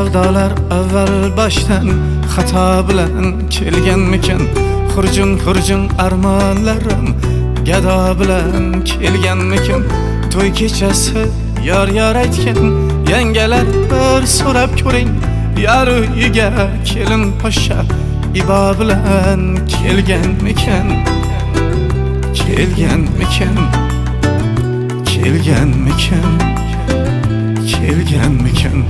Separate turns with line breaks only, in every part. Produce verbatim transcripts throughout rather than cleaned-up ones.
savdolar avval boshdan xato bilan kelganmikan? Xurjun xurjun armonlarim gado bilan kelganmikan? To'y kechasi yor yor aytgan yangalar bir so'rab ko'ring, yar uyiga kelin poshsha ibo bilan kelganmikan? Kelganmikan? Kelganmikan? Kelganmikan?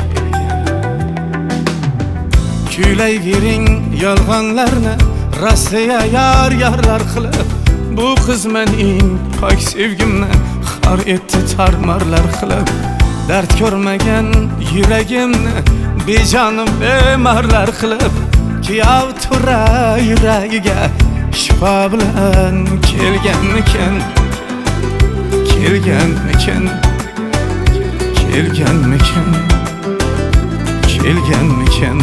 Kuylayvering yolg'onlarni rostliya yar yarlar qilib, bu qiz mening pok sevgimni xor etdi tarmarlar qilib. Dard ko'rmagan yuragimni bejonim bemarlar qilib, kuyov tura yuragiga shifo bilan kelganmikan? Kelganmikan? Kelganmikan? Kelganmikan?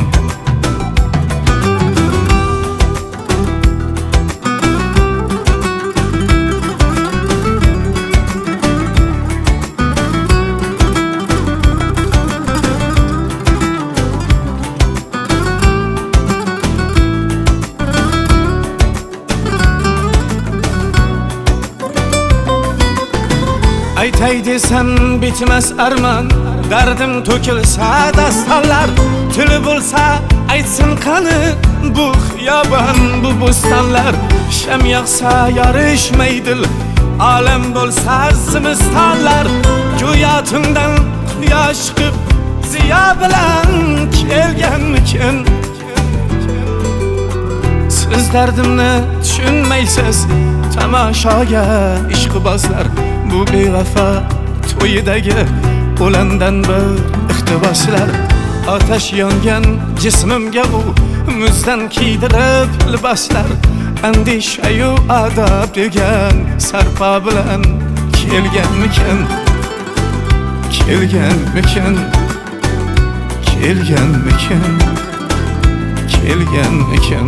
Aytay desam bitmas armon, dardim to'kilsa dastonlar, tili bo'lsa aytsin qani bu xiyobon bu bo'stonlar. Sham yoqsa yorishmaydi olam bo'lsa zimistonlar, go'yo tungdan quyosh chiqib ziyo bilan kelganmikan? Siz dardimni tushunmaysiz, tamoshoga ishqibozlar. Bu bevafo to'yidagi o'landan bir iqtiboslar. Otash yongan jismimga u muzdan kiydirib liboslar. Andishayu adob degan sarpo bilan kelganmikan? Kelganmikan? Kelganmikan? Kelganmikan?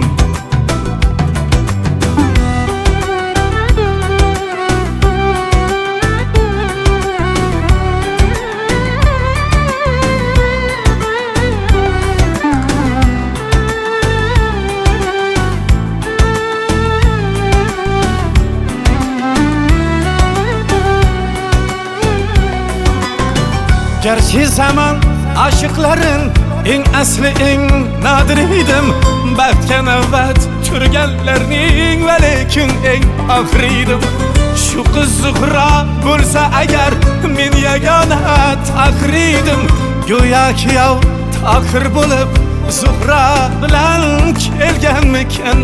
Gerçi zaman aşıkların en asli en nadir idim. Batga navbat turganlarning va lekin eng oxiridim. Shu qiz Zuhra bo'lsa agar men yagona taqridim. Go'yo kuyov taqir bo'lib Zuhra bilan kelganmikan?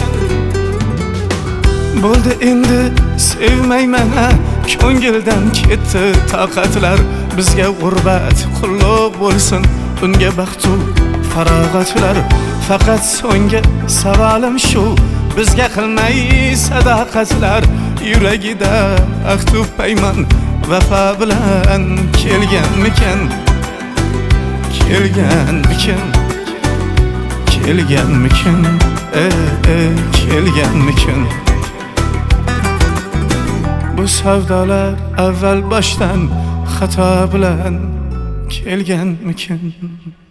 Bo'ldi endi sevmayman, ko'ngildan ketdi toqatlar. Bizga g'urbat qulluq bo'lsin, unga baxtu farog'atlar. Faqat so'nggi savolim shu, bizga qilmay sadoqatlar. Yuragida ahd paymon vafo bilan kelganmikan? Kelganmikan? Kelganmikan? Ey ey kelganmikan? Bu savdolar avval boshdan xato bilan kelganmikan?